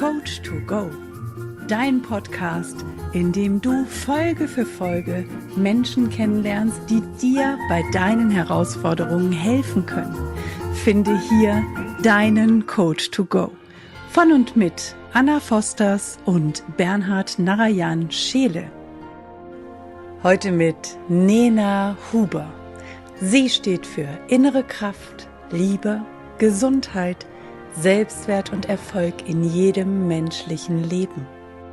Coach to Go, dein Podcast, in dem du Folge für Folge Menschen kennenlernst, die dir bei deinen Herausforderungen helfen können. Finde hier deinen Coach to Go. Von und mit Anna Fosters und Bernhard Narayan Scheele. Heute mit Nena Huber. Sie steht für innere Kraft, Liebe, Gesundheit, Selbstwert und Erfolg in jedem menschlichen Leben.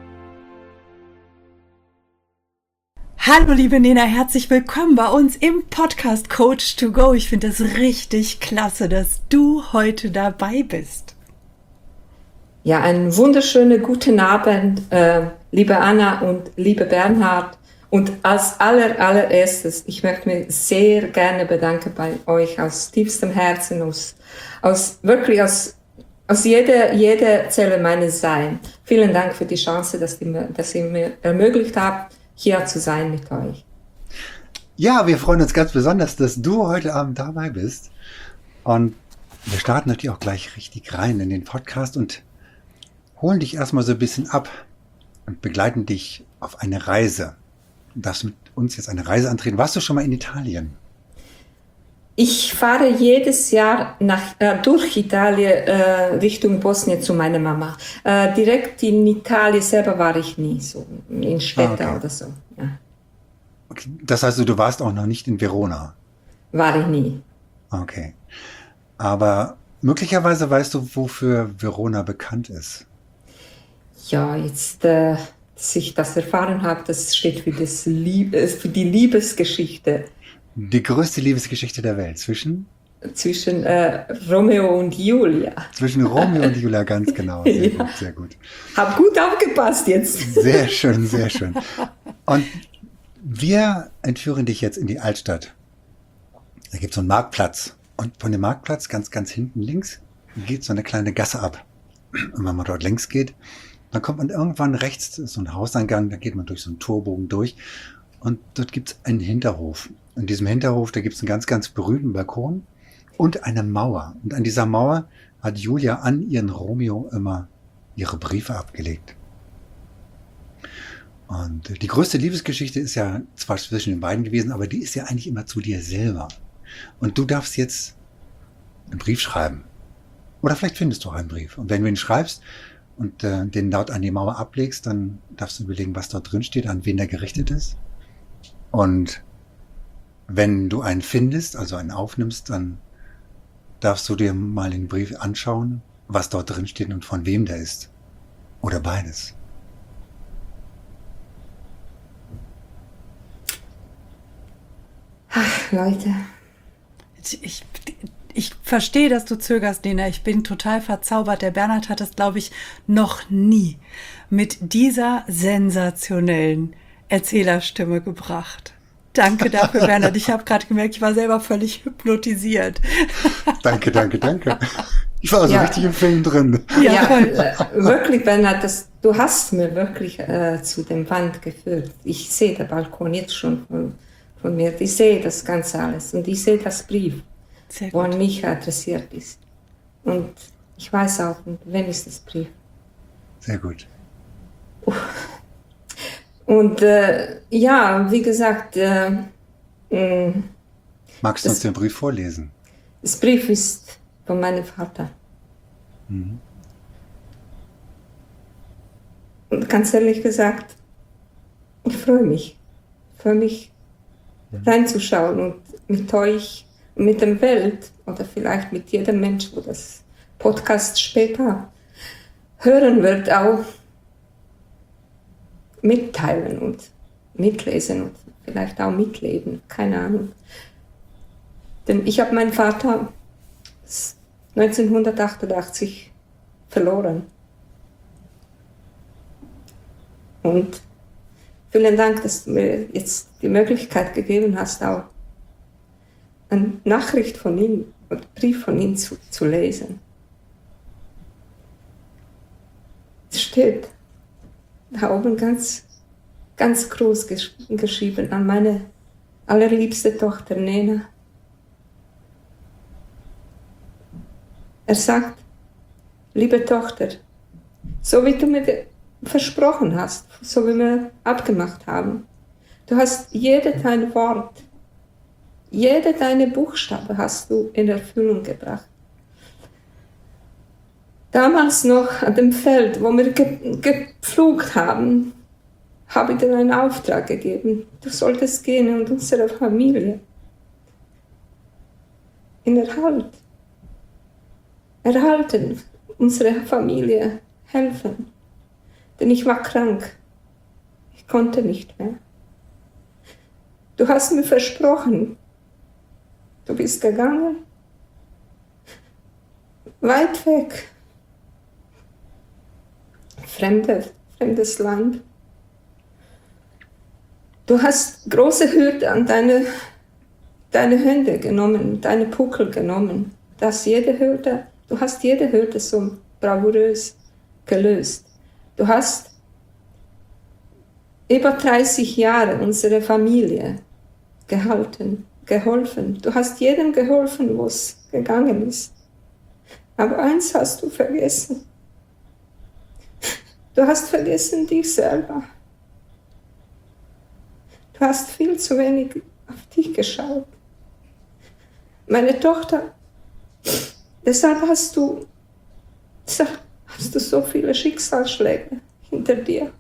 Hallo liebe Nena, herzlich willkommen bei uns im Podcast Coach to Go. Ich finde es richtig klasse, dass du heute dabei bist. Ja, einen wunderschönen guten Abend, liebe Anna und liebe Bernhard. Und als allererstes, ich möchte mich sehr gerne bedanken bei euch aus tiefstem Herzen, aus jeder Zelle meines Seins. Vielen Dank für die Chance, dass ihr mir ermöglicht habt, hier zu sein mit euch. Ja, wir freuen uns ganz besonders, dass du heute Abend dabei bist. Und wir starten natürlich auch gleich richtig rein in den Podcast und holen dich erstmal so ein bisschen ab und begleiten dich auf eine Reise. Du darfst mit uns jetzt eine Reise antreten. Warst du schon mal in Italien? Ich fahre jedes Jahr durch Italien Richtung Bosnien zu meiner Mama. Direkt in Italien selber war ich nie, so in Städten oder so. Ja. Okay. Das heißt, du warst auch noch nicht in Verona? War ich nie. Okay. Aber möglicherweise weißt du, wofür Verona bekannt ist? Ja, jetzt, dass ich das erfahren habe, das steht für die Liebesgeschichte. Die größte Liebesgeschichte der Welt zwischen Romeo und Julia. Zwischen Romeo und Julia, ganz genau. Sehr gut, sehr gut. Hab gut aufgepasst jetzt. Sehr schön, sehr schön. Und wir entführen dich jetzt in die Altstadt. Da gibt es so einen Marktplatz. Und von dem Marktplatz, ganz, ganz hinten links, geht so eine kleine Gasse ab. Und wenn man dort längs geht, dann kommt man irgendwann rechts, so ein Hauseingang, da geht man durch so einen Torbogen durch. Und dort gibt es einen Hinterhof. In diesem Hinterhof, da gibt es einen ganz, ganz berühmten Balkon und eine Mauer. Und an dieser Mauer hat Julia an ihren Romeo immer ihre Briefe abgelegt. Und die größte Liebesgeschichte ist ja zwar zwischen den beiden gewesen, aber die ist ja eigentlich immer zu dir selber. Und du darfst jetzt einen Brief schreiben. Oder vielleicht findest du auch einen Brief. Und wenn du ihn schreibst und den dort an die Mauer ablegst, dann darfst du überlegen, was dort drin steht, an wen der gerichtet ist. Und wenn du einen findest, also einen aufnimmst, dann darfst du dir mal den Brief anschauen, was dort drin steht und von wem der ist. Oder beides. Ach, Leute. Ich verstehe, dass du zögerst, Nena. Ich bin total verzaubert. Der Bernhard hat es, glaube ich, noch nie mit dieser sensationellen Erzählerstimme gebracht. Danke dafür, Bernhard. Ich habe gerade gemerkt, ich war selber völlig hypnotisiert. Danke. Ich war also richtig im Film drin. Ja, wirklich, Bernhard, du hast mir wirklich zu dem Wand geführt. Ich sehe den Balkon jetzt schon von mir. Ich sehe das Ganze alles und ich sehe das Brief, wo an mich adressiert ist. Und ich weiß auch, wem ist das Brief. Sehr gut. Und wie gesagt... Magst du uns den Brief vorlesen? Das Brief ist von meinem Vater. Mhm. Und ganz ehrlich gesagt, ich freue mich reinzuschauen und mit euch, mit der Welt oder vielleicht mit jedem Mensch, wo das Podcast später hören wird, auch mitteilen und mitlesen und vielleicht auch mitleben, keine Ahnung. Denn ich habe meinen Vater 1988 verloren. Und vielen Dank, dass du mir jetzt die Möglichkeit gegeben hast, auch eine Nachricht von ihm oder Brief von ihm zu lesen. Es steht da oben ganz groß geschrieben an meine allerliebste Tochter Nena. Er sagt: Liebe Tochter, So wie du mir versprochen hast, so wie wir abgemacht haben. Du hast jede dein Wort, jede deine Buchstabe hast du in Erfüllung gebracht. Damals noch an dem Feld, wo wir gepflügt haben, habe ich dir einen Auftrag gegeben. Du solltest gehen und unsere Familie in erhalten, unsere Familie helfen. Denn ich war krank. Ich konnte nicht mehr. Du hast mir versprochen, du bist gegangen, weit weg, fremdes Land. Du hast große Hürde an deine Hände genommen, deine Puckel genommen. Du hast jede Hürde so bravourös gelöst. Du hast über 30 Jahre unsere Familie geholfen. Du hast jedem geholfen, wo es gegangen ist. Aber eins hast du vergessen. Du hast vergessen dich selber. Du hast viel zu wenig auf dich geschaut. Meine Tochter, deshalb hast du so viele Schicksalsschläge hinter dir.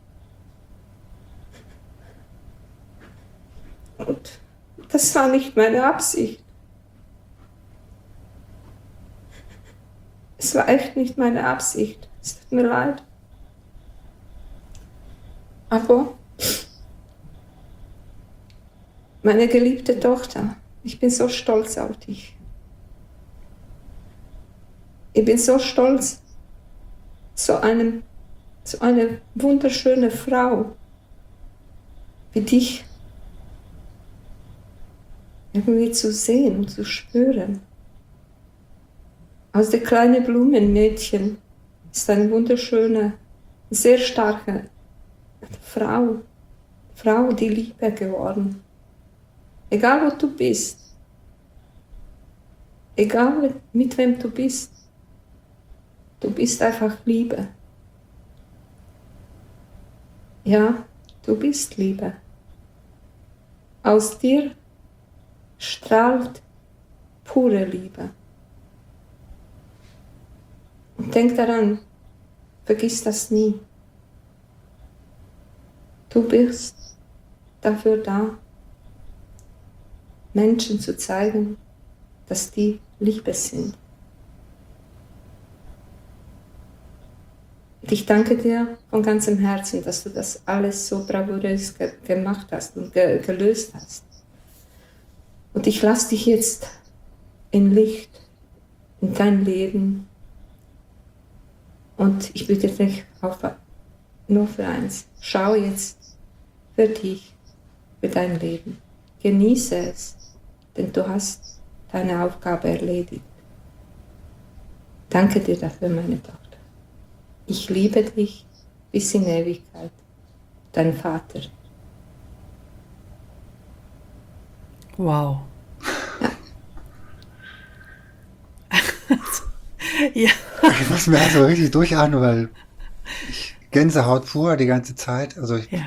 Und das war nicht meine Absicht. Es war echt nicht meine Absicht. Es tut mir leid. Aber meine geliebte Tochter, ich bin so stolz auf dich. Ich bin so stolz, so eine wunderschöne Frau wie dich irgendwie zu sehen und zu spüren. Aus der kleinen Blumenmädchen ist eine wunderschöne, sehr starke Frau, die Liebe geworden. Egal wo du bist, egal mit wem du bist einfach Liebe. Ja, du bist Liebe. Aus dir strahlt pure Liebe. Und denk daran, vergiss das nie. Du bist dafür da, Menschen zu zeigen, dass die Liebe sind. Und ich danke dir von ganzem Herzen, dass du das alles so bravourös gemacht hast und gelöst hast. Und ich lasse dich jetzt in Licht, in dein Leben. Und ich bitte dich nur für eins. Schau jetzt für dich, für dein Leben. Genieße es, denn du hast deine Aufgabe erledigt. Danke dir dafür, meine Tochter. Ich liebe dich bis in Ewigkeit. Dein Vater. Wow. Ja. Ich muss mir also richtig durchatmen, weil ich Gänsehaut pur die ganze Zeit. Also es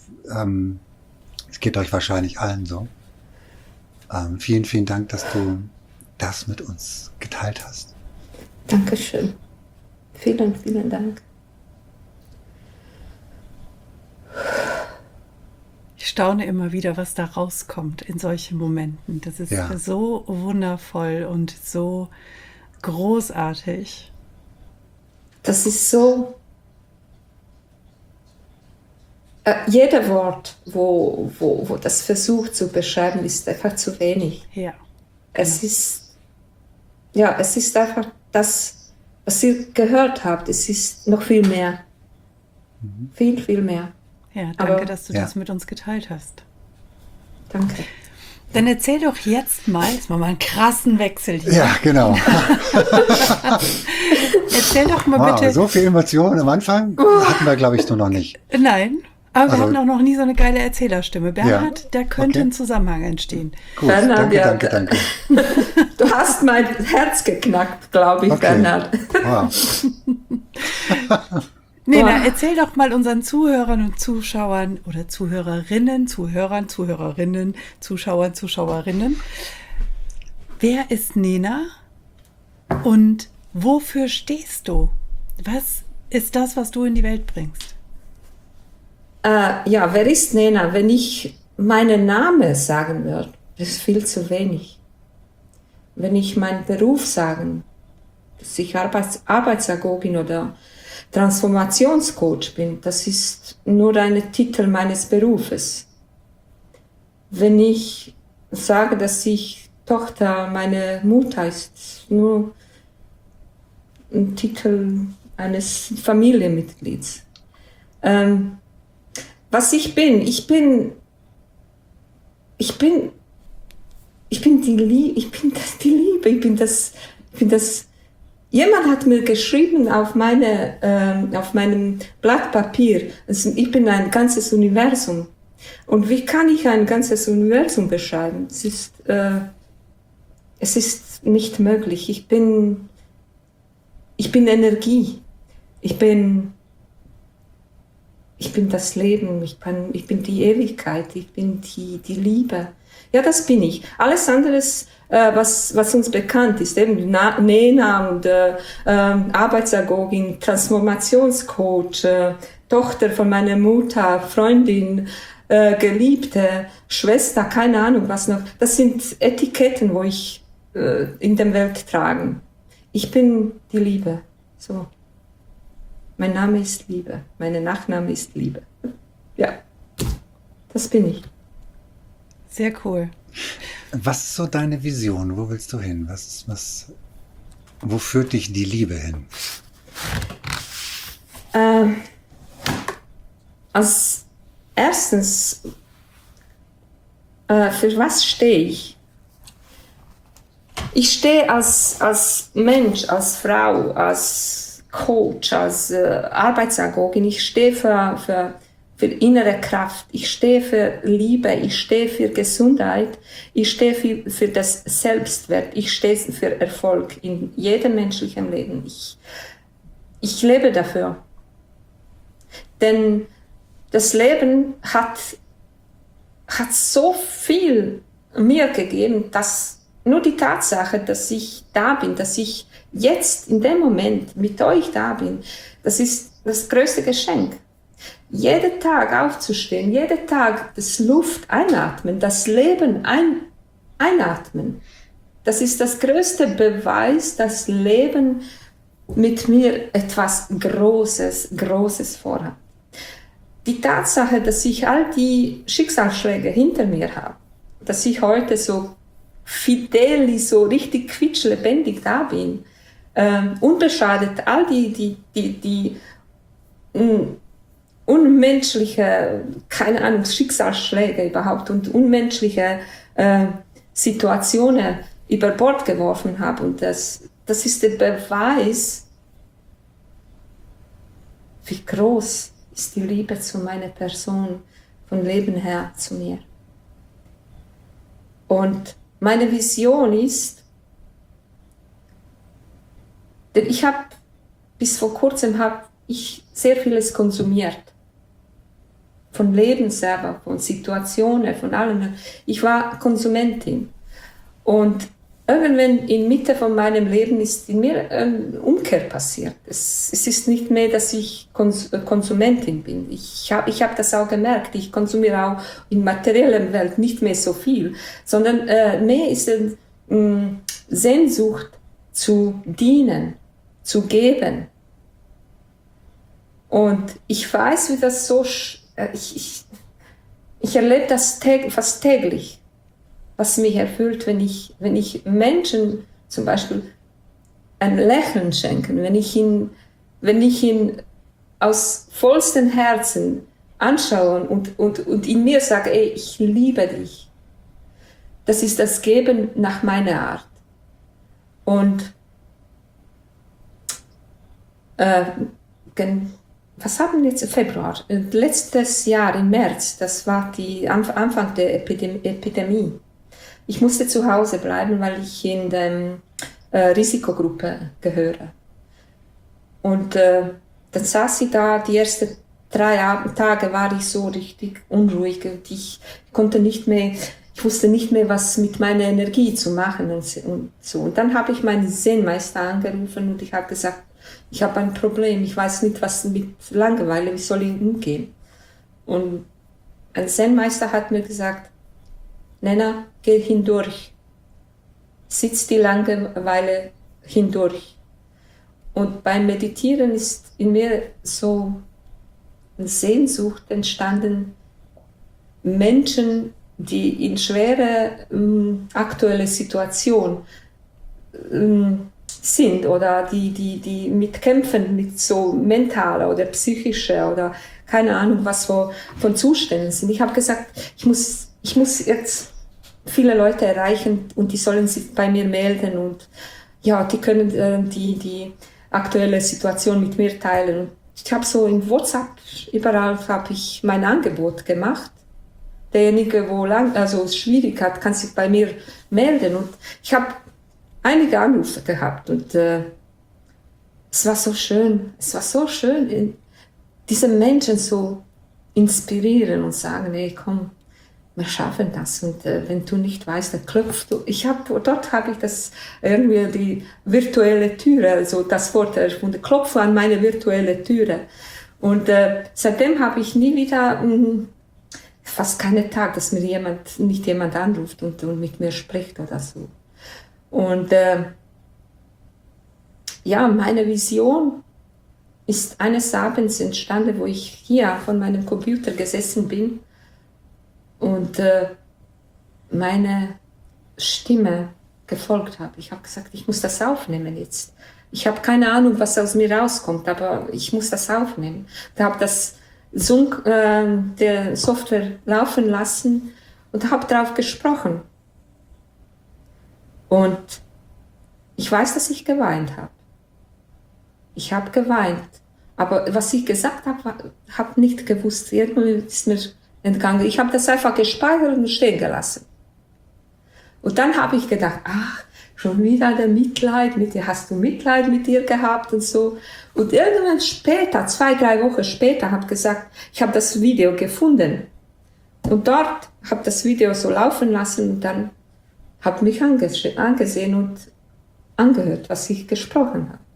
geht euch wahrscheinlich allen so. Vielen, vielen Dank, dass du das mit uns geteilt hast. Dankeschön. Vielen, vielen Dank. Ich staune immer wieder, was da rauskommt in solchen Momenten. Das ist so wundervoll und so großartig. Das ist so. Jeder Wort, wo das versucht zu beschreiben, ist einfach zu wenig. Ja. Es ist einfach das, was ihr gehört habt. Es ist noch viel mehr. Viel, viel mehr. Ja, danke, dass du das mit uns geteilt hast. Danke. Dann erzähl doch jetzt mal einen krassen Wechsel hier. Ja, genau. Erzähl doch mal bitte. So viel Emotionen am Anfang hatten wir, glaube ich, noch nicht. Nein, aber wir hatten auch noch nie so eine geile Erzählerstimme. Bernhard, da könnte ein Zusammenhang entstehen. Gut, Bernhard, danke. Du hast mein Herz geknackt, glaube ich, Bernhard. Wow. Nena, erzähl doch mal unseren Zuhörern und Zuschauern oder Zuhörerinnen, Zuschauerinnen, wer ist Nena und wofür stehst du? Was ist das, was du in die Welt bringst? Ja, wer ist Nena? Wenn ich meinen Namen sagen würde, das ist viel zu wenig. Wenn ich meinen Beruf sagen, dass ich Arbeitsagogin oder Transformationscoach bin, das ist nur ein Titel meines Berufes. Wenn ich sage, dass ich Tochter meiner Mutter ist, nur ein Titel eines Familienmitglieds. Was ich bin die Liebe, ich bin das. Jemand hat mir geschrieben auf meinem Blatt Papier, also ich bin ein ganzes Universum. Und wie kann ich ein ganzes Universum beschreiben? Es ist nicht möglich. Ich bin Energie. Ich bin das Leben. Ich bin die Ewigkeit. Ich bin die Liebe. Ja, das bin ich. Alles andere, was uns bekannt ist, eben Nena und Arbeitsagogin, Transformationscoach, Tochter von meiner Mutter, Freundin, Geliebte, Schwester, keine Ahnung was noch. Das sind Etiketten, wo ich in der Welt trage. Ich bin die Liebe. So. Mein Name ist Liebe. Mein Nachname ist Liebe. Ja, das bin ich. Sehr cool. Was ist so deine Vision? Wo willst du hin? Wo führt dich die Liebe hin? Als erstens, für was stehe ich? Ich stehe als Mensch, als Frau, als Coach, als Arbeitsagogin. Ich stehe für innere Kraft. Ich stehe für Liebe. Ich stehe für Gesundheit. Ich stehe für das Selbstwert. Ich stehe für Erfolg in jedem menschlichen Leben. Ich lebe dafür. Denn das Leben hat so viel mir gegeben, dass nur die Tatsache, dass ich da bin, dass ich jetzt in dem Moment mit euch da bin, das ist das größte Geschenk. Jeden Tag aufzustehen, jeden Tag das Luft einatmen, das Leben einatmen, das ist das größte Beweis, dass Leben mit mir etwas Großes vorhat. Die Tatsache, dass ich all die Schicksalsschläge hinter mir habe, dass ich heute so fidel, so richtig quietschlebendig da bin, unbeschadet all die unmenschliche, keine Ahnung, Schicksalsschläge überhaupt und unmenschliche Situationen über Bord geworfen habe. Und das ist der Beweis, wie groß ist die Liebe zu meiner Person, von Leben her zu mir. Und meine Vision ist, denn ich habe bis vor kurzem sehr vieles konsumiert. Von Leben selber, von Situationen, von allem. Ich war Konsumentin. Und irgendwann in Mitte von meinem Leben ist in mir eine Umkehr passiert. Es ist nicht mehr, dass ich Konsumentin bin. Ich hab das auch gemerkt. Ich konsumiere auch in materieller Welt nicht mehr so viel, sondern mehr ist eine Sehnsucht zu dienen, zu geben. Und ich weiß, wie das so... Ich erlebe das fast täglich, was mich erfüllt, wenn ich Menschen zum Beispiel ein Lächeln schenke, wenn ich ihn aus vollstem Herzen anschaue und in mir sage, ey, ich liebe dich. Das ist das Geben nach meiner Art. Und was haben wir jetzt? Februar. Letztes Jahr im März, das war Anfang der Epidemie. Ich musste zu Hause bleiben, weil ich in der Risikogruppe gehöre. Und dann saß ich da, die ersten 3 Tage war ich so richtig unruhig und ich wusste nicht mehr, was mit meiner Energie zu machen und so. Und dann habe ich meinen Zen-Meister angerufen und ich habe gesagt, ich habe ein Problem, ich weiß nicht, was mit Langeweile, wie soll ich umgehen? Und ein Zen-Meister hat mir gesagt, Nena, geh hindurch, sitz die Langeweile hindurch. Und beim Meditieren ist in mir so eine Sehnsucht entstanden, Menschen, die in schwere aktuelle Situation sind oder die mitkämpfen mit so mentaler oder psychischer oder keine Ahnung was von Zuständen sind. Ich habe gesagt, ich muss jetzt viele Leute erreichen und die sollen sich bei mir melden und ja, die können die aktuelle Situation mit mir teilen. Und ich habe so in WhatsApp, überall habe ich mein Angebot gemacht. Derjenige, wo es schwierig hat, kann sich bei mir melden. Und ich habe einige Anrufe gehabt und es war so schön, diese Menschen so inspirieren und sagen, hey, komm, wir schaffen das. Und wenn du nicht weißt, dann klopfst du. Dort habe ich das irgendwie die virtuelle Türe, also das Wort erfunden, klopfe an meine virtuelle Türe. Und seitdem habe ich nie wieder fast keinen Tag, dass mir nicht jemand anruft und mit mir spricht oder so. Und meine Vision ist eines Abends entstanden, wo ich hier von meinem Computer gesessen bin und meine Stimme gefolgt habe. Ich habe gesagt, ich muss das aufnehmen jetzt. Ich habe keine Ahnung, was aus mir rauskommt, aber ich muss das aufnehmen. Da habe das der Software laufen lassen und habe darauf gesprochen. Und ich weiß, dass ich geweint habe. Ich habe geweint. Aber was ich gesagt habe, habe nicht gewusst. Irgendwie ist mir entgangen. Ich habe das einfach gespeichert und stehen gelassen. Und dann habe ich gedacht, ach, schon wieder der Mitleid mit dir. Hast du Mitleid mit dir gehabt und so? Und irgendwann später, 2, 3 Wochen später, habe ich gesagt, ich habe das Video gefunden. Und dort habe das Video so laufen lassen und dann habe mich angesehen und angehört, was ich gesprochen habe.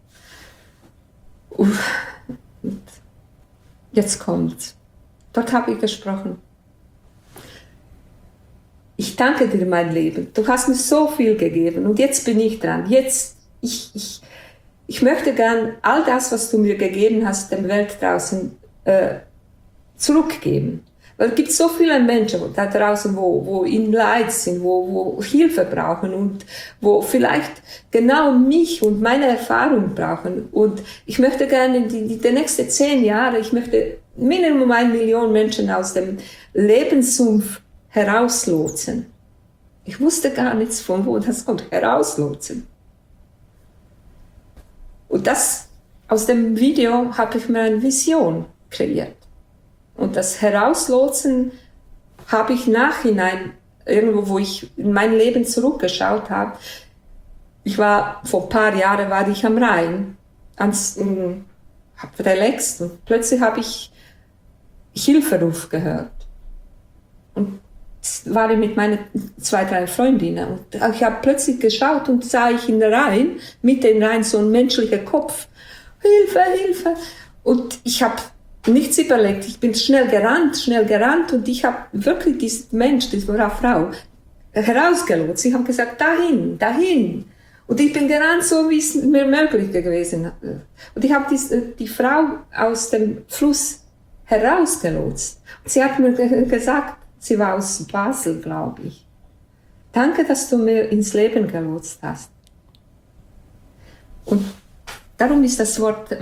Und jetzt kommt's. Dort habe ich gesprochen. Ich danke dir, mein Leben. Du hast mir so viel gegeben und jetzt bin ich dran. Ich möchte gern all das, was du mir gegeben hast, der Welt draußen zurückgeben. Weil es gibt so viele Menschen da draußen, wo in Leid sind, wo Hilfe brauchen und wo vielleicht genau mich und meine Erfahrung brauchen. Und ich möchte gerne die nächsten 10 Jahre, ich möchte Minimum 1 Million Menschen aus dem Lebenssumpf herauslotsen. Ich wusste gar nichts, von wo das kommt, herauslotsen. Und aus dem Video habe ich mir eine Vision kreiert. Und das Herauslotsen habe ich nachhinein, irgendwo, wo ich in mein Leben zurückgeschaut habe. Vor ein paar Jahren war ich am Rhein, habe relaxt und plötzlich habe ich Hilferuf gehört. Und war ich mit meinen 2, 3 Freundinnen. Und ich habe plötzlich geschaut und sah ich in den Rhein, mitten im Rhein, so ein menschlicher Kopf. Hilfe, Hilfe! Und ich habe nichts überlegt. Ich bin schnell gerannt und ich habe wirklich diesen Mensch, diese Frau, herausgelotst. Ich habe gesagt, dahin, dahin. Und ich bin gerannt, so wie es mir möglich gewesen ist. Und ich habe die Frau aus dem Fluss herausgelotst. Und sie hat mir gesagt, sie war aus Basel, glaube ich. Danke, dass du mir ins Leben gelotst hast. Und darum ist das Wort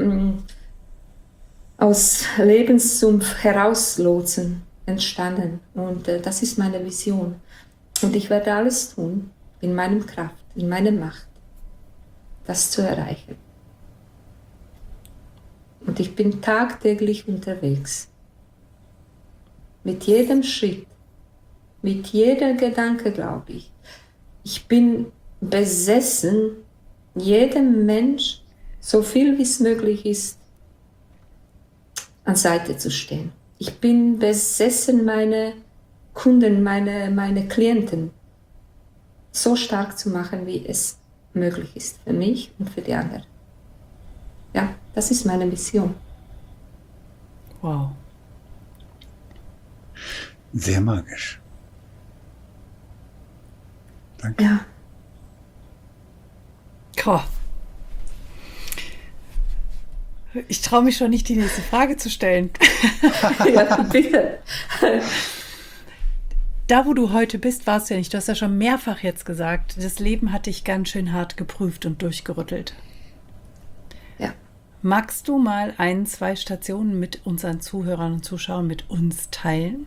aus Lebenssumpf herauslotsen entstanden. Und das ist meine Vision. Und ich werde alles tun, in meiner Kraft, in meiner Macht, das zu erreichen. Und ich bin tagtäglich unterwegs. Mit jedem Schritt, mit jedem Gedanke, glaube ich. Ich bin besessen, jedem Mensch so viel wie es möglich ist, an Seite zu stehen. Ich bin besessen, meine Kunden, meine Klienten so stark zu machen, wie es möglich ist für mich und für die anderen. Ja, das ist meine Mission. Wow. Sehr magisch. Danke. Ja. Komm. Ich traue mich schon nicht, die nächste Frage zu stellen. Ja, bitte. Da, wo du heute bist, warst du ja nicht. Du hast ja schon mehrfach jetzt gesagt, das Leben hat dich ganz schön hart geprüft und durchgerüttelt. Ja. Magst du mal 1, 2 Stationen mit unseren Zuhörern und Zuschauern mit uns teilen?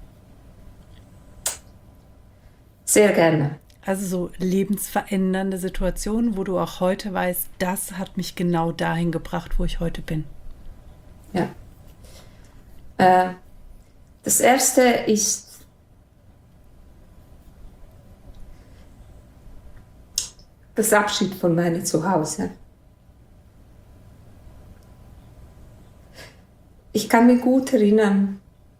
Sehr gerne. Also so lebensverändernde Situationen, wo du auch heute weißt, das hat mich genau dahin gebracht, wo ich heute bin. Ja. Das erste ist das Abschied von meinem Zuhause. Ich kann mich gut erinnern,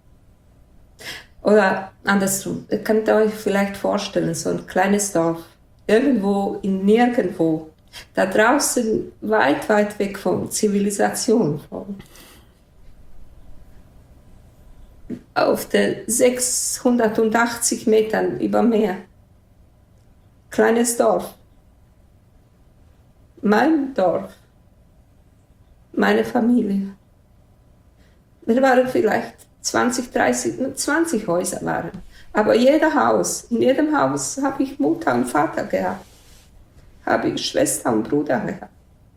oder andersrum, ihr könnt euch vielleicht vorstellen, so ein kleines Dorf, irgendwo in nirgendwo, da draußen weit, weit weg von Zivilisation, auf den 680 Metern über Meer. Kleines Dorf. Mein Dorf. Meine Familie. Wir waren vielleicht 20, 30, 20 Häuser waren. Aber in jedem Haus habe ich Mutter und Vater gehabt. Habe ich Schwester und Bruder gehabt.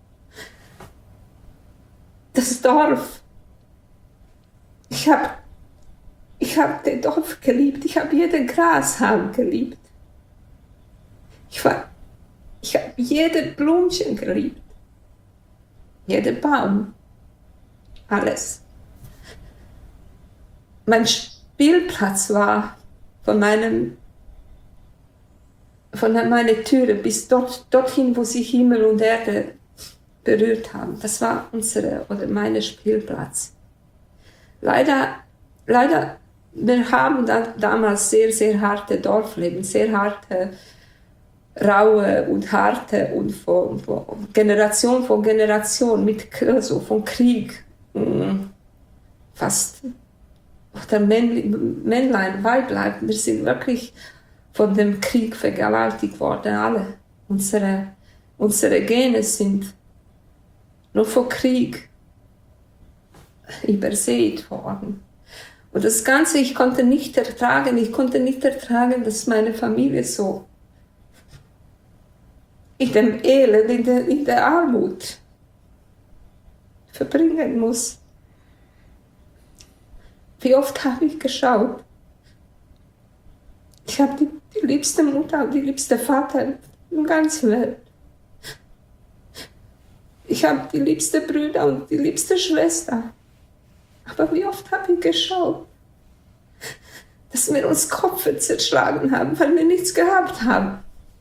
Das Dorf. Ich hab das Dorf geliebt. Ich habe jeden Grashalm geliebt. Ich habe jeden Blümchen geliebt. Jeden Baum. Alles. Mein Spielplatz war von meiner Türe bis dorthin, wo sich Himmel und Erde berührt haben. Das war mein Spielplatz. Leider, wir haben damals sehr, sehr harte Dorfleben, sehr harte, raue und harte und von Generation von Generation also von Krieg fast. Oder Männlein, Weiblein, wir sind wirklich von dem Krieg vergewaltigt worden, alle. Unsere Gene sind nur vor Krieg übersät worden. Und das Ganze, ich konnte nicht ertragen, dass meine Familie so in dem Elend, in der Armut verbringen muss. Wie oft habe ich geschaut? Ich habe die liebste Mutter und die liebste Vater in der ganzen Welt. Ich habe die liebste Brüder und die liebste Schwester. Aber wie oft habe ich geschaut, dass wir uns Kopf zerschlagen haben, weil wir nichts gehabt haben.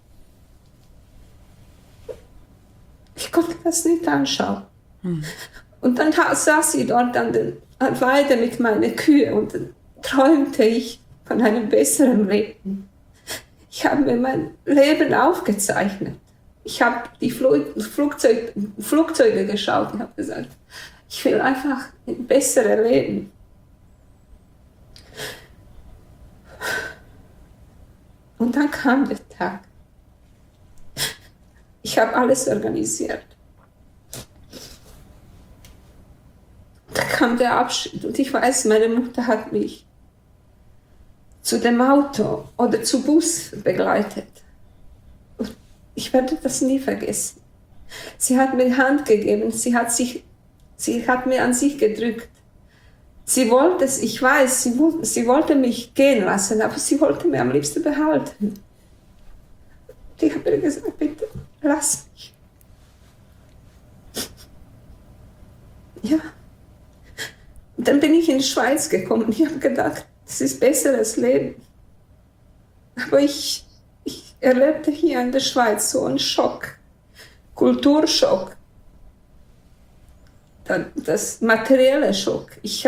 Ich konnte das nicht anschauen. Und dann saß ich dort an der Weide mit meinen Kühen und dann träumte ich von einem besseren Leben. Ich habe mir mein Leben aufgezeichnet. Ich habe die Flugzeuge geschaut und habe gesagt, ich will einfach ein besseres Leben. Und dann kam der Tag. Ich habe alles organisiert. Da kam der Abschied und ich weiß, meine Mutter hat mich zu dem Auto oder zu Bus begleitet. Und ich werde das nie vergessen. Sie hat mir die Hand gegeben, sie hat mir an sich gedrückt. Sie wollte es, ich weiß, sie wollte mich gehen lassen, aber sie wollte mich am liebsten behalten. Und ich habe ihr gesagt, bitte, lass mich. Ja. Und dann bin ich in die Schweiz gekommen. Ich habe gedacht, das ist besseres Leben. Aber ich erlebte hier in der Schweiz so einen Schock, Kulturschock. das materielle Schock. Ich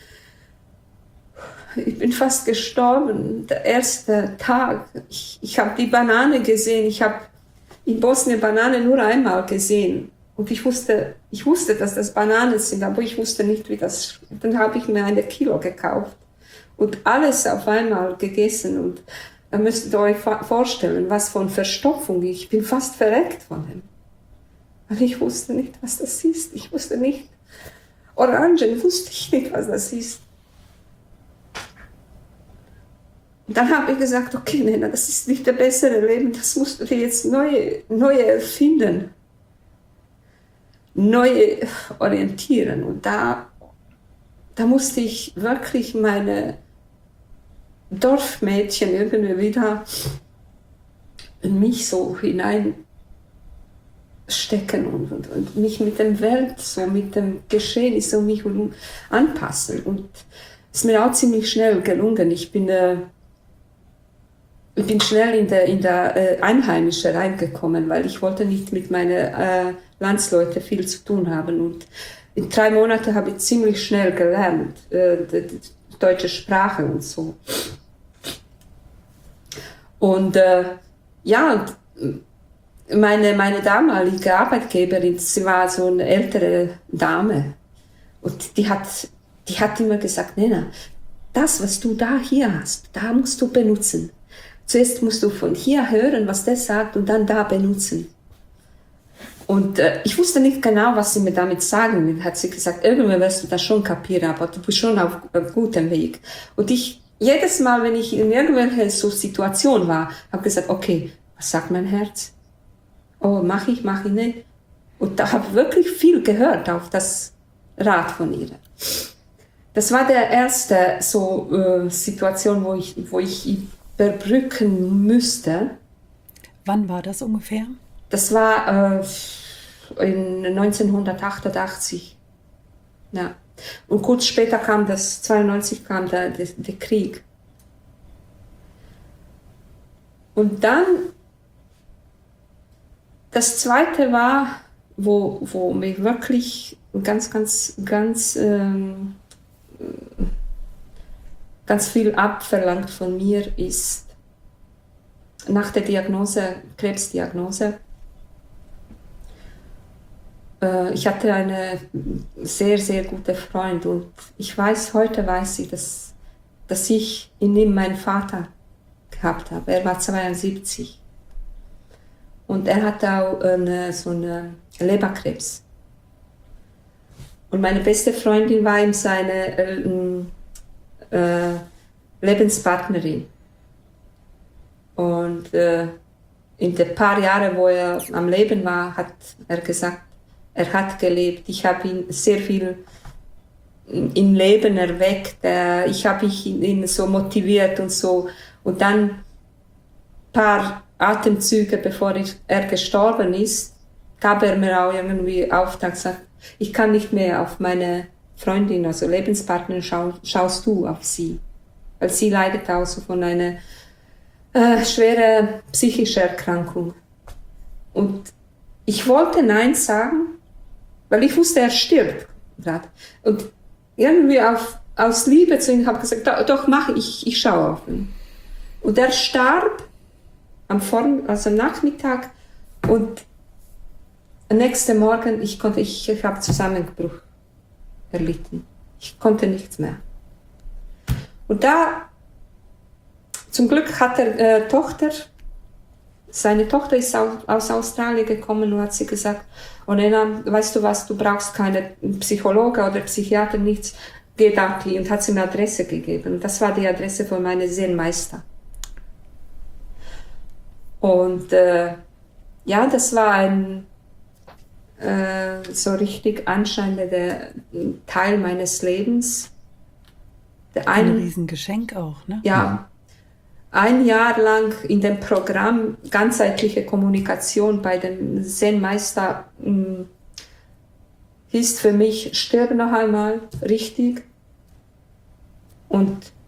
bin fast gestorben, der erste Tag. Ich habe die Banane gesehen. Ich habe in Bosnien Banane nur einmal gesehen. Und ich wusste, dass das Bananen sind, aber ich wusste nicht, wie das. Dann habe ich mir 1 Kilo gekauft und alles auf einmal gegessen. Und da müsst ihr euch vorstellen, was von Verstopfung. Ich bin fast verreckt von dem. Weil ich wusste nicht, was das ist. Ich wusste nicht. Orangen wusste ich nicht, was das ist. Und dann habe ich gesagt, okay, Nena, das ist nicht das bessere Leben, das musst du dir jetzt neue erfinden. Neu orientieren. Und da musste ich wirklich meine Dorfmädchen irgendwie wieder in mich so hineinstecken und mich mit der Welt, so mit dem Geschehen, so mich anpassen. Und es ist mir auch ziemlich schnell gelungen. Ich bin schnell in der Einheimische reingekommen, weil ich wollte nicht mit meinen Landsleuten viel zu tun haben. Und in 3 Monaten habe ich ziemlich schnell gelernt, die deutsche Sprache und so. Und meine damalige Arbeitgeberin, sie war so eine ältere Dame. Und die hat immer gesagt, Nena, das, was du hier hast, da musst du benutzen. Zuerst musst du von hier hören, was der sagt, und dann da benutzen. Und ich wusste nicht genau, was sie mir damit sagen will. Hat sie gesagt, irgendwann wirst du das schon kapieren, aber du bist schon auf gutem Weg. Und jedes Mal, wenn ich in irgendwelcher so Situation war, habe gesagt, okay, was sagt mein Herz? Oh, mach ich nicht. Und da habe ich wirklich viel gehört auf das Rat von ihr. Das war der erste Situation, wo ich überbrücken müsste. Wann war das ungefähr? Das war in 1988. Ja. Und kurz später kam 92 kam der Krieg. Und dann, das zweite war, wo mich wirklich ganz viel abverlangt von mir ist, nach der Krebsdiagnose. Ich hatte eine sehr, sehr gute Freundin und heute weiß ich, dass ich in ihm meinen Vater gehabt habe. Er war 72 und er hatte auch so eine Leberkrebs. Und meine beste Freundin war ihm seine Lebenspartnerin. Und in den paar Jahren, wo er am Leben war, hat er gesagt, er hat gelebt. Ich habe ihn sehr viel im Leben erweckt. Ich habe ihn so motiviert und so. Und dann ein paar Atemzüge, bevor er gestorben ist, gab er mir auch irgendwie Auftrag, gesagt, ich kann nicht mehr auf meine Freundin, also Lebenspartnerin, schaust du auf sie. Weil sie leidet auch so von einer schweren psychischen Erkrankung. Und ich wollte Nein sagen, weil ich wusste, er stirbt gerade. Und irgendwie aus Liebe zu ihm habe ich gesagt, doch mach ich schaue auf ihn. Und er starb am Nachmittag und am nächsten Morgen, ich habe Zusammenbruch erlitten. Ich konnte nichts mehr. Und da, zum Glück hat er Tochter. Seine Tochter ist aus Australien gekommen und hat sie gesagt, oh Nena, weißt du was, du brauchst keine Psychologe oder Psychiater, nichts, geh da hin. Und hat sie mir eine Adresse gegeben. Und das war die Adresse von meinem Zen-Meister. Und das war ein so richtig anscheinender Teil meines Lebens. Ein Riesengeschenk auch, ne? Ja. 1 Jahr lang in dem Programm ganzheitliche Kommunikation bei dem Zen-Meister hieß für mich, stirb noch einmal richtig und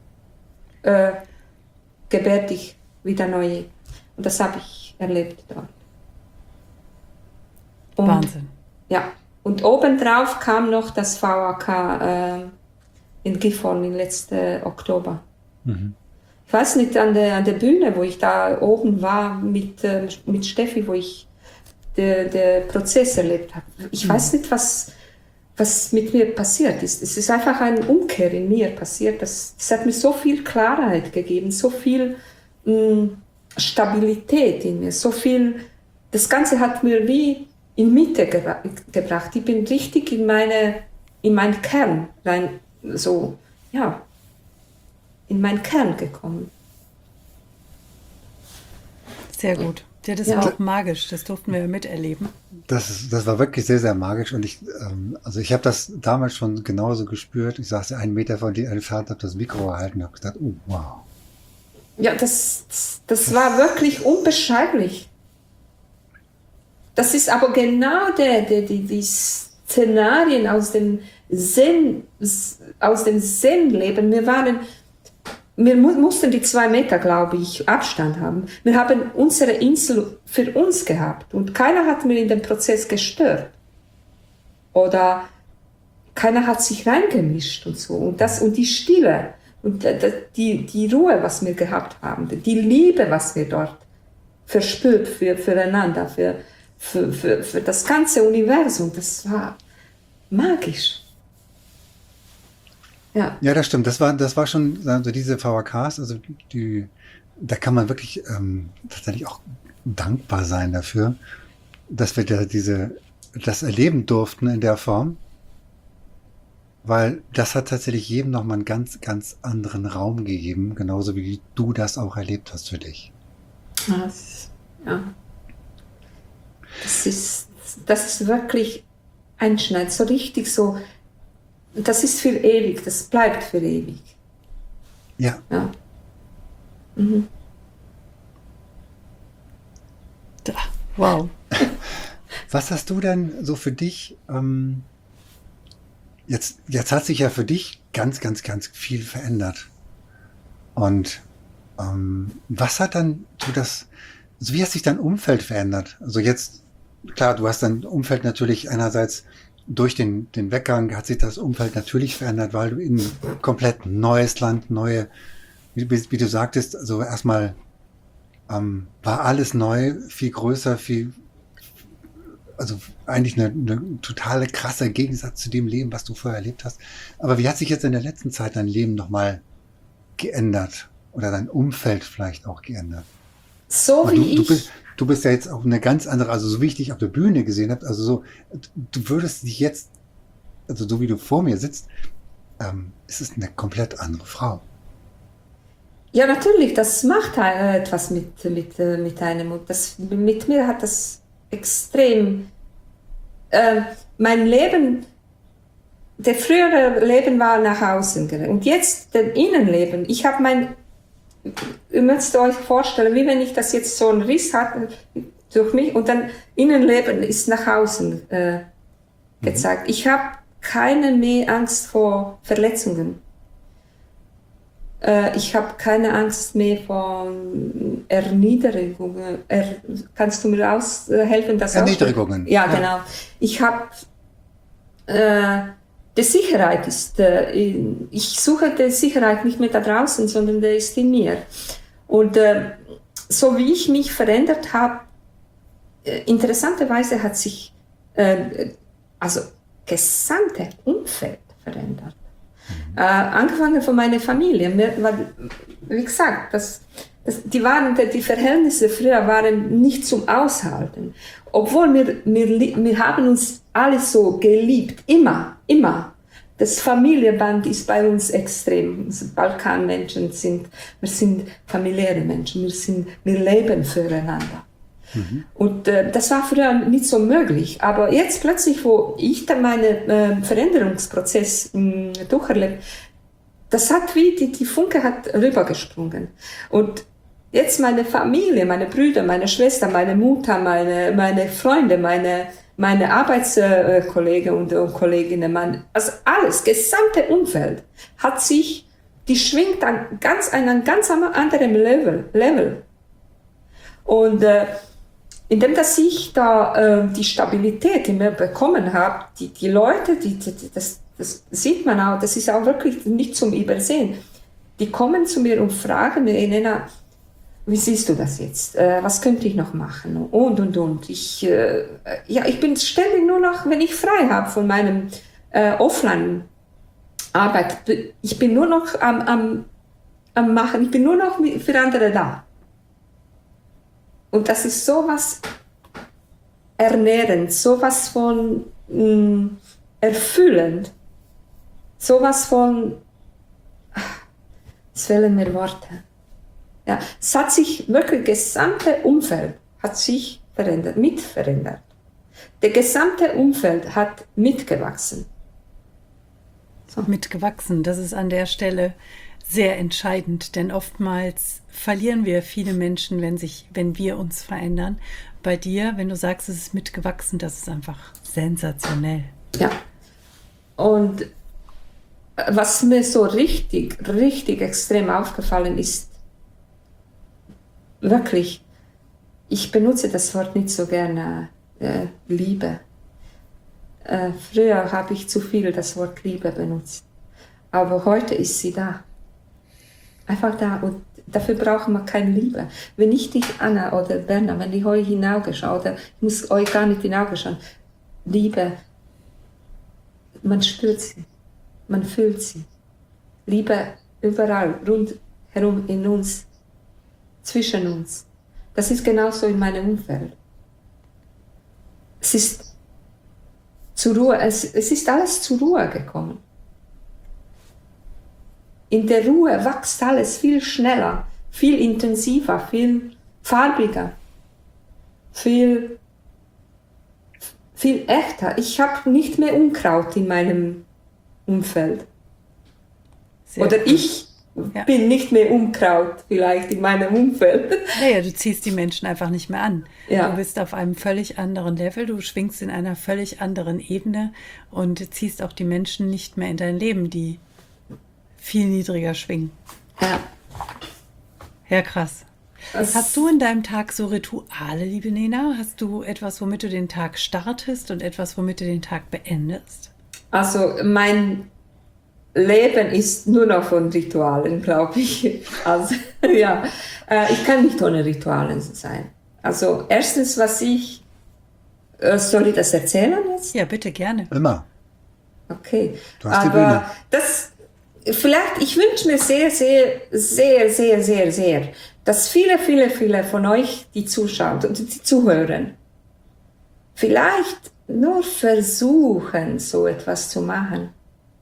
gebär dich wieder neu. Und das habe ich erlebt dort. Wahnsinn. Ja, Und obendrauf kam noch das VAK in Gifhorn im letzten Oktober. Ich weiß nicht, an der Bühne, wo ich da oben war mit Steffi, wo ich den Prozess erlebt habe. Ich weiß nicht, was mit mir passiert ist. Es ist einfach eine Umkehr in mir passiert. Das hat mir so viel Klarheit gegeben, so viel Stabilität in mir, so viel. Das Ganze hat mir wie in Mitte gebracht. Ich bin richtig in meinen Kern rein, so, ja, in meinen Kern gekommen. Sehr gut. Ja, das war auch magisch. Das durften wir miterleben. Das war wirklich sehr, sehr magisch. Und ich habe das damals schon genauso gespürt. Ich saß 1 Meter von dir entfernt, habe das Mikro gehalten und habe gedacht, oh, wow. Ja, das war wirklich unbeschreiblich. Das ist aber genau die Szenarien aus dem Zen-Leben. Wir mussten die 2 Meter, glaube ich, Abstand haben. Wir haben unsere Insel für uns gehabt und keiner hat mir in den Prozess gestört. Oder keiner hat sich reingemischt und so. Und die Stille und die Ruhe, was wir gehabt haben, die Liebe, was wir dort verspürt füreinander, für das ganze Universum, das war magisch. Ja, das stimmt. Das war schon, also diese VHKs, also da kann man wirklich tatsächlich auch dankbar sein dafür, dass wir das erleben durften in der Form, weil das hat tatsächlich jedem nochmal einen ganz, ganz anderen Raum gegeben, genauso wie du das auch erlebt hast für dich. Ja. Das ist wirklich einschneidend, so richtig so. Das ist für ewig, das bleibt für ewig. Ja. Wow. Was hast du denn so für dich, jetzt hat sich ja für dich ganz, ganz, ganz viel verändert. Und was hat dann also wie hat sich dein Umfeld verändert? Also jetzt, klar, du hast dein Umfeld natürlich einerseits durch den Weggang hat sich das Umfeld natürlich verändert, weil du in ein komplett neues Land, wie du sagtest, also erstmal war alles neu, viel größer, also eigentlich eine totale krasse Gegensatz zu dem Leben, was du vorher erlebt hast. Aber wie hat sich jetzt in der letzten Zeit dein Leben nochmal geändert? Oder dein Umfeld vielleicht auch geändert? Du bist ja jetzt auch eine ganz andere, also so wie ich dich auf der Bühne gesehen habe, also so, du würdest dich jetzt, also so wie du vor mir sitzt, ist es eine komplett andere Frau. Ja, natürlich, das macht etwas mit einem. Mit mir hat das extrem, mein Leben, der frühere Leben war nach außen gerichtet und jetzt das Innenleben. Ihr müsst euch vorstellen, wie wenn ich das jetzt so einen Riss hatte durch mich und dann Innenleben ist nach außen gezeigt. Ich habe keine mehr Angst vor Verletzungen. Ich habe keine Angst mehr vor Erniedrigungen. Kannst du mir aushelfen? Erniedrigungen. Ja, genau. Ich habe die Sicherheit ist, ich suche die Sicherheit nicht mehr da draußen, sondern der ist in mir. Und so wie ich mich verändert habe, interessanterweise hat sich also gesamte Umfeld verändert. Angefangen von meiner Familie. Wie gesagt, die Verhältnisse früher waren nicht zum Aushalten. Obwohl wir haben uns alle so geliebt, immer. Das Familienband ist bei uns extrem. Balkanmenschen sind familiäre Menschen. Wir leben füreinander. Und das war früher nicht so möglich. Aber jetzt plötzlich, wo ich dann meinen Veränderungsprozess durcherlebt, das hat die Funke hat rübergesprungen. Und jetzt meine Familie, meine Brüder, meine Schwester, meine Mutter, meine Freunde, meine Arbeitskollegen und Kolleginnen, also alles, gesamte Umfeld die schwingt an einem ganz anderen Level. Und indem dass ich da die Stabilität immer bekommen habe, die Leute, das sieht man auch, das ist auch wirklich nicht zum Übersehen. Die kommen zu mir und fragen mir, Elena, wie siehst du das jetzt? Was könnte ich noch machen? Und. Ich bin ständig nur noch, wenn ich frei habe von meinem Offline-Arbeit, ich bin nur noch am Machen, ich bin nur noch für andere da. Und das ist sowas ernährend, sowas von erfüllend, sowas von, es fehlen mir Worte. Ja, es hat sich wirklich, das gesamte Umfeld hat sich verändert, mitverändert. Das gesamte Umfeld hat mitgewachsen. So. Mitgewachsen, das ist an der Stelle sehr entscheidend, denn oftmals verlieren wir viele Menschen, wenn wir uns verändern. Bei dir, wenn du sagst, es ist mitgewachsen, das ist einfach sensationell. Ja. Und was mir so richtig, richtig extrem aufgefallen ist, wirklich, ich benutze das Wort nicht so gerne, Liebe. Früher habe ich zu viel das Wort Liebe benutzt. Aber heute ist sie da. Einfach da. Und dafür brauchen wir keine Liebe. Wenn ich dich, Anna oder Berna, wenn ich euch in die Augen schaue, oder ich muss euch gar nicht in die Augen schauen, Liebe, man spürt sie, man fühlt sie. Liebe überall, rundherum in uns, zwischen uns. Das ist genauso in meinem Umfeld. Es ist zur Ruhe, es ist alles zur Ruhe gekommen. In der Ruhe wächst alles viel schneller, viel intensiver, viel farbiger, viel echter. Ich habe nicht mehr Unkraut in meinem Umfeld. Sehr Oder gut. Ich bin nicht mehr Unkraut vielleicht in meinem Umfeld. Naja, du ziehst die Menschen einfach nicht mehr an. Ja. Du bist auf einem völlig anderen Level, du schwingst in einer völlig anderen Ebene und ziehst auch die Menschen nicht mehr in dein Leben, die viel niedriger schwingen. Ja. Ja, krass. Hast du in deinem Tag so Rituale, liebe Nena? Hast du etwas, womit du den Tag startest und etwas, womit du den Tag beendest? Also mein Leben ist nur noch von Ritualen, glaube ich. Also ja, ich kann nicht ohne Ritualen sein. Also erstens, soll ich das erzählen jetzt? Ja, bitte, gerne. Immer. Okay. Du hast die Bühne. Ich wünsche mir sehr, sehr, sehr, sehr, sehr, sehr, dass viele von euch, die zuschauen und die zuhören, vielleicht nur versuchen, so etwas zu machen.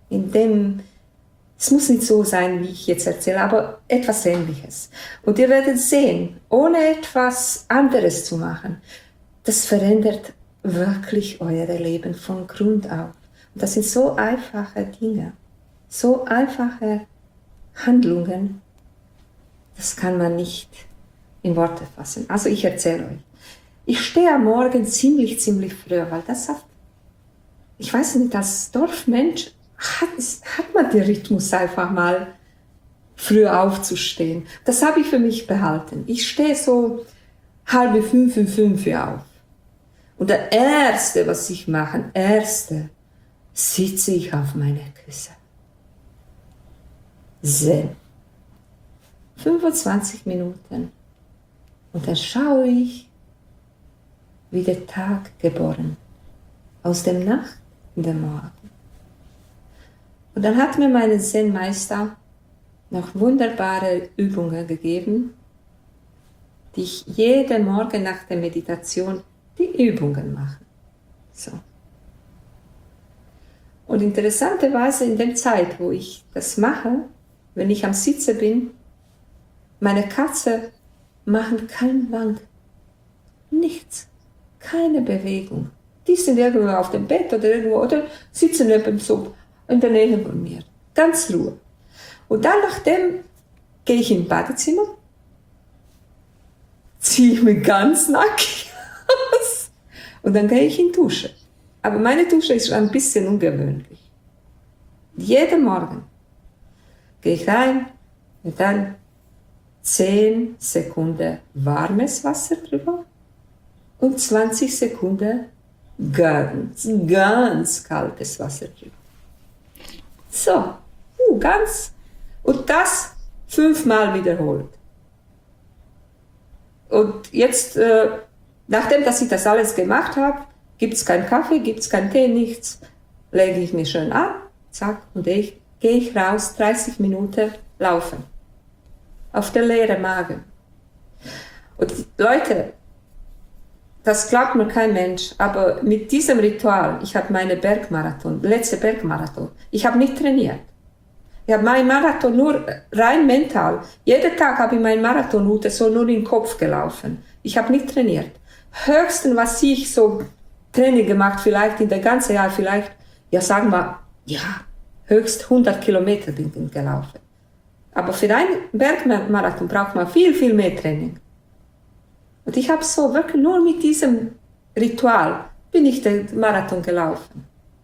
Es muss nicht so sein, wie ich jetzt erzähle, aber etwas Ähnliches. Und ihr werdet sehen, ohne etwas anderes zu machen, das verändert wirklich euer Leben von Grund auf. Und das sind so einfache Dinge, so einfache Handlungen, das kann man nicht in Worte fassen. Also ich erzähle euch. Ich stehe am Morgen ziemlich früh, weil ich weiß nicht, als Dorfmensch hat man den Rhythmus einfach mal früh aufzustehen. Das habe ich für mich behalten. Ich stehe so 4:30 auf. Und das Erste, was ich mache, sitze ich auf meiner Küsse. Zen. 25 Minuten. Und dann schaue ich, wie der Tag geboren. Aus der Nacht in den Morgen. Und dann hat mir mein Zen-Meister noch wunderbare Übungen gegeben, die ich jeden Morgen nach der Meditation die Übungen mache. So. Und interessanterweise in der Zeit, wo ich das mache, wenn ich am Sitzen bin, meine Katze machen keinen Wand. Nichts. Keine Bewegung. Die sind irgendwo auf dem Bett oder sitzen eben so in der Nähe von mir. Ganz Ruhe. Und dann nachdem gehe ich ins Badezimmer, ziehe ich mich ganz nackig aus und dann gehe ich in die Dusche. Aber meine Dusche ist ein bisschen ungewöhnlich. Jeden Morgen gehe ich rein und dann 10 Sekunden warmes Wasser drüber und 20 Sekunden ganz kaltes Wasser drin. So, ganz. Und das 5-mal wiederholt. Und jetzt, nachdem dass ich das alles gemacht habe, gibt es keinen Kaffee, gibt es keinen Tee, nichts, lege ich mich schön an, zack, und gehe ich raus, 30 Minuten laufen. Auf der leeren Magen. Und Leute, das glaubt mir kein Mensch, aber mit diesem Ritual, ich habe meine letzte Bergmarathon, ich habe nicht trainiert. Ich habe meinen Marathon nur rein mental. Jeden Tag habe ich meinen Marathonroute so nur im Kopf gelaufen. Ich habe nicht trainiert. Höchstens, was ich so Training gemacht, vielleicht in der ganzen Jahr, vielleicht, ja sagen wir, ja, höchst 100 Kilometer bin ich gelaufen. Aber für einen Bergmarathon braucht man viel, viel mehr Training. Und ich habe so wirklich nur mit diesem Ritual bin ich den Marathon gelaufen.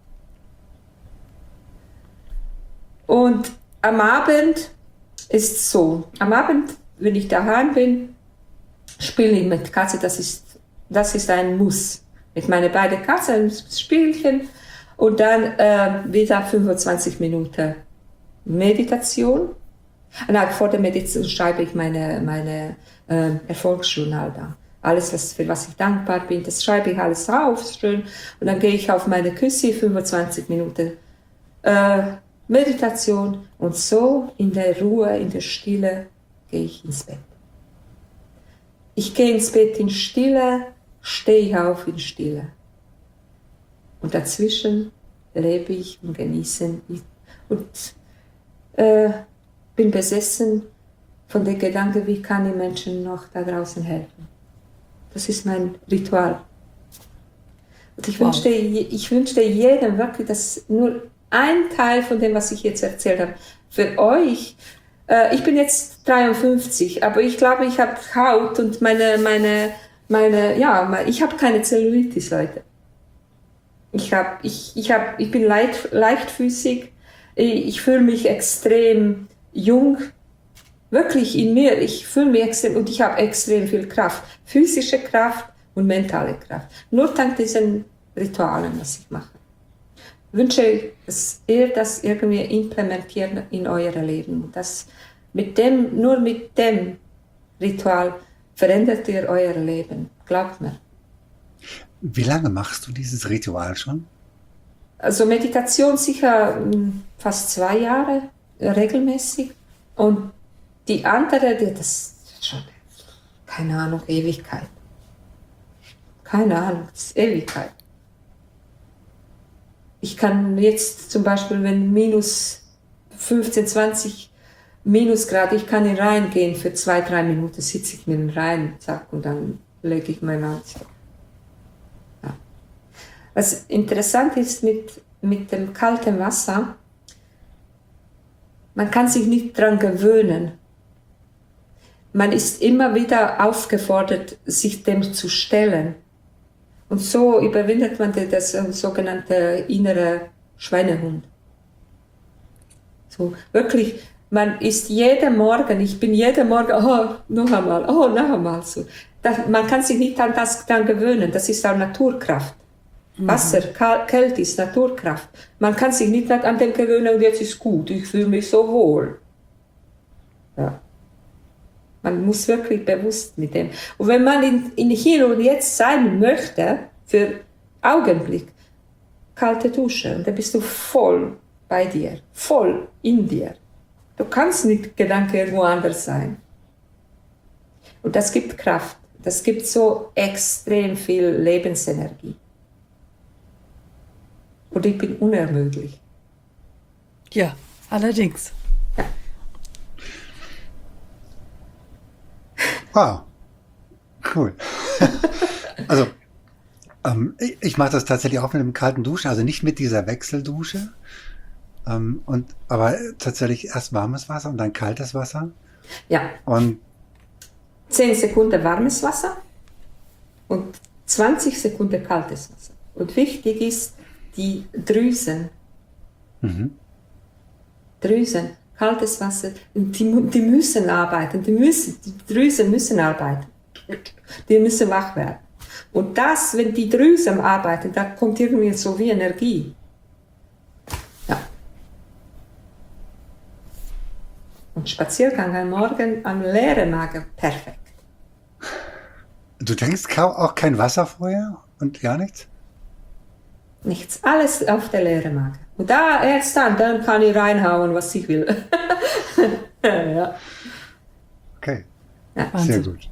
Und am Abend ist so, am Abend, wenn ich daheim bin, spiele ich mit Katze, das ist ein Muss. Mit meinen beiden Katzen ein Spielchen und dann wieder 25 Minuten Meditation. Vor der Meditation schreibe ich meine Erfolgsjournal da. Alles, für was ich dankbar bin, das schreibe ich alles auf, schön. Und dann gehe ich auf meine Küsse, 25 Minuten Meditation und so in der Ruhe, in der Stille gehe ich ins Bett. Ich gehe ins Bett in Stille, stehe ich auf in Stille. Und dazwischen lebe ich und genieße und bin besessen von dem Gedanken, wie kann ich Menschen noch da draußen helfen. Das ist mein Ritual. Und ich wünschte jedem wirklich, dass nur ein Teil von dem, was ich jetzt erzählt habe, für euch, ich bin jetzt 53, aber ich glaube, ich habe Haut und ich habe keine Zellulitis, Leute. Ich bin leichtfüßig, ich fühle mich extrem jung, wirklich in mir, ich fühle mich extrem und ich habe extrem viel Kraft, physische Kraft und mentale Kraft. Nur dank diesen Ritualen, was ich mache. Wünsche ich, dass ihr das irgendwie implementiert in euer Leben. Nur mit dem Ritual verändert ihr euer Leben. Glaubt mir. Wie lange machst du dieses Ritual schon? Also Meditation sicher fast 2 Jahre regelmäßig. Und die andere, das ist schon, keine Ahnung, Ewigkeit. Keine Ahnung, das ist Ewigkeit. Ich kann jetzt zum Beispiel, wenn minus 15, 20 Minusgrad, ich kann reingehen für 2-3 Minuten, sitze ich mir rein, zack, und dann lege ich meinen Anzug. Ja. Was interessant ist mit dem kalten Wasser, man kann sich nicht daran gewöhnen. Man ist immer wieder aufgefordert, sich dem zu stellen. Und so überwindet man das sogenannte innere Schweinehund. So, wirklich, man ist jeden Morgen, ich bin jeden Morgen, noch einmal, so. Man kann sich nicht an das dann gewöhnen, das ist auch Naturkraft. Wasser, Kälte ist Naturkraft. Man kann sich nicht an dem gewöhnen und jetzt ist gut, ich fühle mich so wohl. Ja. Man muss wirklich bewusst mit dem. Und wenn man in Hier und Jetzt sein möchte, für Augenblick, kalte Dusche, und dann bist du voll bei dir, voll in dir. Du kannst nicht Gedanke irgendwo anders sein. Und das gibt Kraft. Das gibt so extrem viel Lebensenergie. Und ich bin unermüdlich. Ja, allerdings. Ja. Wow, cool. Also, ich mache das tatsächlich auch mit einem kalten Duschen, also nicht mit dieser Wechseldusche, aber tatsächlich erst warmes Wasser und dann kaltes Wasser. Ja. Und 10 Sekunden warmes Wasser und 20 Sekunden kaltes Wasser. Und wichtig ist, die Drüsen. Drüsen, kaltes Wasser, die müssen arbeiten, die Drüsen müssen arbeiten. Die müssen wach werden. Und das, wenn die Drüsen arbeiten, da kommt irgendwie so wie Energie. Ja. Und Spaziergang am Morgen am leeren Magen, perfekt. Du trinkst auch kein Wasser vorher und gar nichts? Nichts, alles auf der leeren Magen. Und da erst dann kann ich reinhauen, was ich will. Ja. Okay, Ja. sehr gut.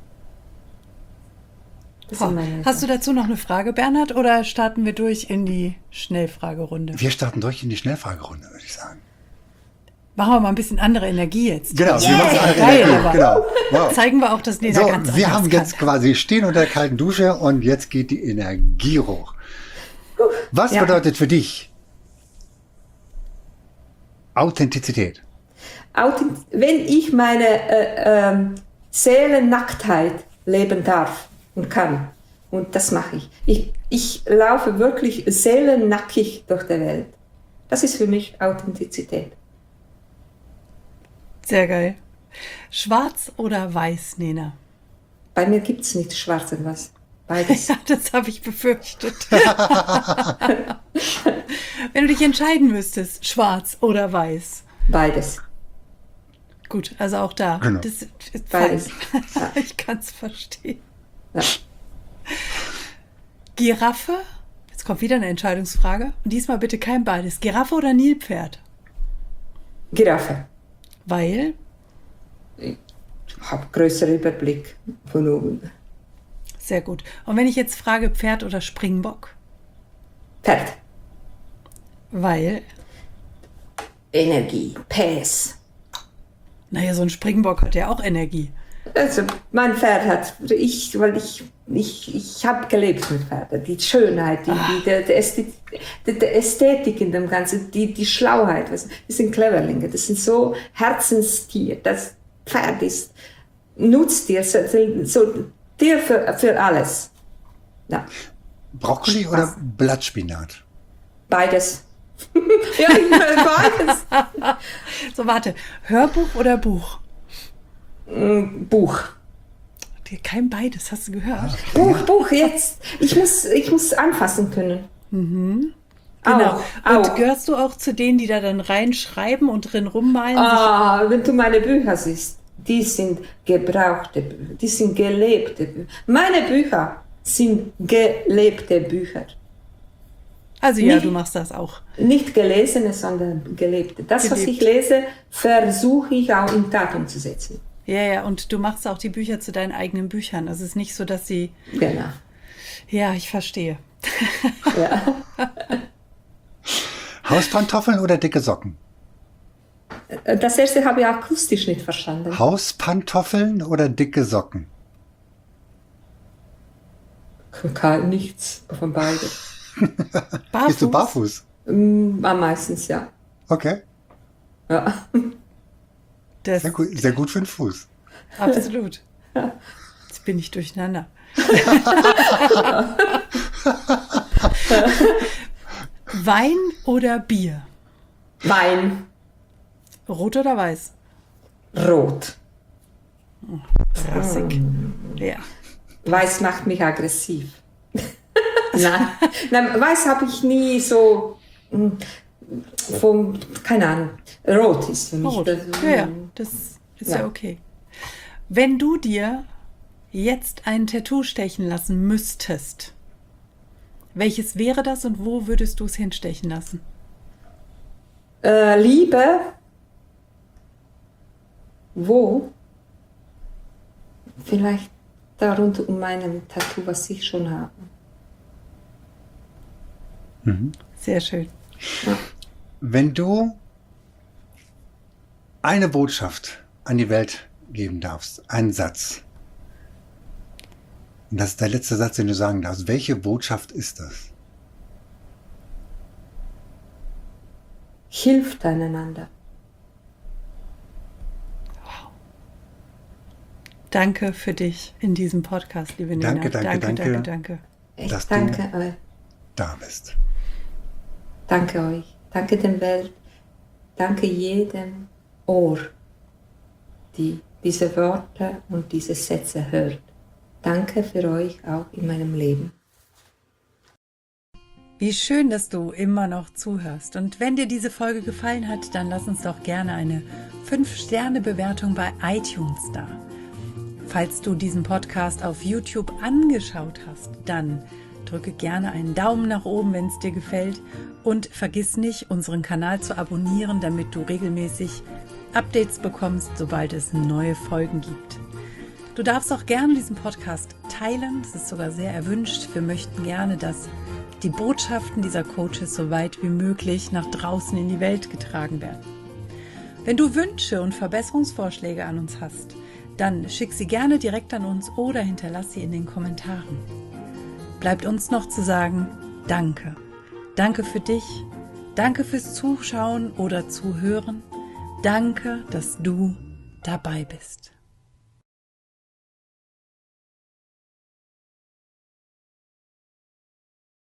Das sind meine Hast du dazu noch eine Frage, Bernhard, oder starten wir durch in die Schnellfragerunde? Wir starten durch in die Schnellfragerunde, würde ich sagen. Machen wir mal ein bisschen andere Energie jetzt. Genau, wir machen eine Geil, Energie, aber. genau. Wow. Zeigen wir auch, dass Nena So, ganz wir anders haben kann. jetzt quasi stehen unter der kalten Dusche und jetzt geht die Energie hoch. Was Ja. bedeutet für dich Authentizität? Wenn ich meine Seelennacktheit leben darf und kann, und das mache ich. Ich laufe wirklich seelennackig durch die Welt. Das ist für mich Authentizität. Sehr geil. Schwarz oder weiß, Nena? Bei mir gibt es nicht schwarz und weiß. Beides. Ja, das habe ich befürchtet. Wenn du dich entscheiden müsstest, schwarz oder weiß. Beides. Gut, also auch da. Genau. Das ist fein. Beides. Ja. Ich kann es verstehen. Ja. Giraffe? Jetzt kommt wieder eine Entscheidungsfrage. Und diesmal bitte kein beides. Giraffe oder Nilpferd? Giraffe. Weil? Ich habe größeren Überblick von oben. Sehr gut. Und wenn ich jetzt frage, Pferd oder Springbock? Pferd. Weil? Energie. Pace. Naja, so ein Springbock hat ja auch Energie. Also mein Pferd hat, ich habe gelebt mit Pferden. Die Schönheit, die Ästhetik in dem Ganzen, die Schlauheit. Das sind Cleverlinge, das sind so Herzenstier. Das Pferd nutzt dir so dir für alles. Ja. Brokkoli oder Blattspinat? Beides. Ja, ich meine beides. So, warte. Hörbuch oder Buch? Buch. Kein beides, hast du gehört? Buch jetzt. Ich muss anfassen können. Genau. Auch. Und gehörst du auch zu denen, die da dann reinschreiben und drin rummalen? Wenn du meine Bücher siehst, die sind gebrauchte Bücher, die sind gelebte Bücher. Meine Bücher sind gelebte Bücher. Also ja, nicht- du machst das auch. Nicht gelesene, sondern gelebte. Das, was ich lese, versuche ich auch in Tat umzusetzen. Ja, ja, und du machst auch die Bücher zu deinen eigenen Büchern. Also es ist nicht so, dass sie... Genau. Ja, ich verstehe. Ja. Hauspantoffeln oder dicke Socken? Das erste habe ich akustisch nicht verstanden. Hauspantoffeln oder dicke Socken? Nichts von beiden. Barfuß? Bist du barfuß? Am meistens, ja. Okay, Ja. Das, sehr gut für den Fuß. absolut. Jetzt bin ich durcheinander. Wein oder Bier? Wein, Rot oder weiß? rot. Rassig. Ja. Weiß macht mich aggressiv. Nein, Weiß habe ich nie so keine Ahnung. Rot ist für mich. Rot. Das, Ja, das ist ja Ja. okay. Wenn du dir jetzt ein Tattoo stechen lassen müsstest, welches wäre das und wo würdest du es hinstechen lassen? Liebe, wo? Vielleicht da rund um meinem Tattoo, was ich schon habe. Sehr schön. Wenn du eine Botschaft an die Welt geben darfst, einen Satz, und das ist der letzte Satz, den du sagen darfst, welche Botschaft ist das? Hilft einander. Danke für dich in diesem Podcast, liebe Nina. Danke, danke. Ich Dass du- danke euch. Da bist. Danke euch. Danke der Welt. Danke jedem Ohr, die diese Worte und diese Sätze hört. Danke für euch auch in meinem Leben. Wie schön, dass du immer noch zuhörst. Und wenn dir diese Folge gefallen hat, dann lass uns doch gerne eine 5-Sterne-Bewertung bei iTunes da. Falls du diesen Podcast auf YouTube angeschaut hast, dann drücke gerne einen Daumen nach oben, wenn es dir gefällt. Und vergiss nicht, unseren Kanal zu abonnieren, damit du regelmäßig Updates bekommst, sobald es neue Folgen gibt. Du darfst auch gerne diesen Podcast teilen, das ist sogar sehr erwünscht. Wir möchten gerne, dass die Botschaften dieser Coaches so weit wie möglich nach draußen in die Welt getragen werden. Wenn du Wünsche und Verbesserungsvorschläge an uns hast, dann schick sie gerne direkt an uns oder hinterlass sie in den Kommentaren. Bleibt uns noch zu sagen, danke. Danke für dich, danke fürs Zuschauen oder Zuhören, danke, dass du dabei bist.